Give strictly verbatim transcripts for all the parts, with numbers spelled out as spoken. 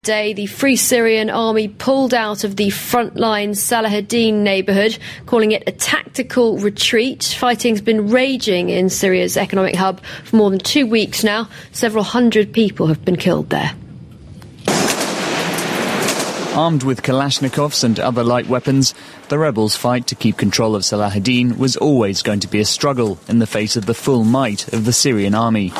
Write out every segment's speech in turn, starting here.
Day, the Free Syrian Army pulled out of the frontline Salahuddin neighbourhood, calling it a tactical retreat. Fighting's been raging in Syria's economic hub for more than two weeks now. Several hundred people have been killed there. Armed with Kalashnikovs and other light weapons, the rebels' fight to keep control of Salahuddin was always going to be a struggle in the face of the full might of the Syrian army.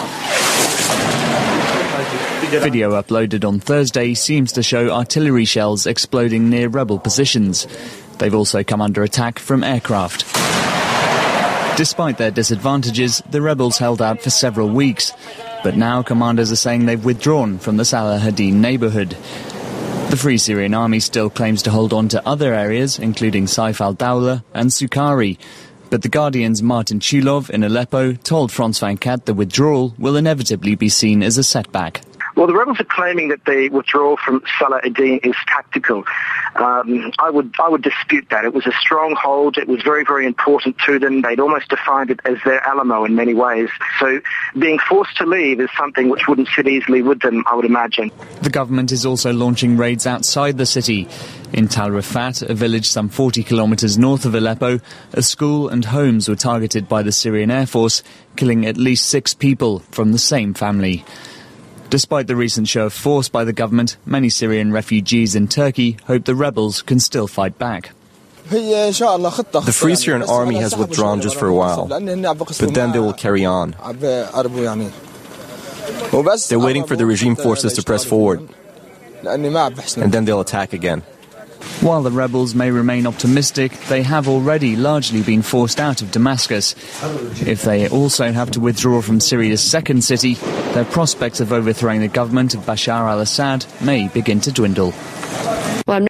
Video uploaded on Thursday seems to show artillery shells exploding near rebel positions. They've also come under attack from aircraft. Despite their disadvantages, the rebels held out for several weeks. But now commanders are saying they've withdrawn from the Salahuddin neighbourhood. The Free Syrian Army still claims to hold on to other areas, including Saif al-Dawla and Suqari. But The Guardian's Martin Chulov in Aleppo told France twenty-four the withdrawal will inevitably be seen as a setback. Well, the rebels are claiming that the withdrawal from Salahuddin is tactical. Um, I would I would dispute that. It was a stronghold. It was very, very important to them. They'd almost defined it as their Alamo in many ways. So being forced to leave is something which wouldn't sit easily with them, I would imagine. The government is also launching raids outside the city. In Tal Rifat, a village some forty kilometres north of Aleppo, a school and homes were targeted by the Syrian Air Force, killing at least six people from the same family. Despite the recent show of force by the government, many Syrian refugees in Turkey hope the rebels can still fight back. The Free Syrian Army has withdrawn just for a while, but then they will carry on. They're waiting for the regime forces to press forward, and then they'll attack again. While the rebels may remain optimistic, they have already largely been forced out of Damascus. If they also have to withdraw from Syria's second city, their prospects of overthrowing the government of Bashar al-Assad may begin to dwindle. Well,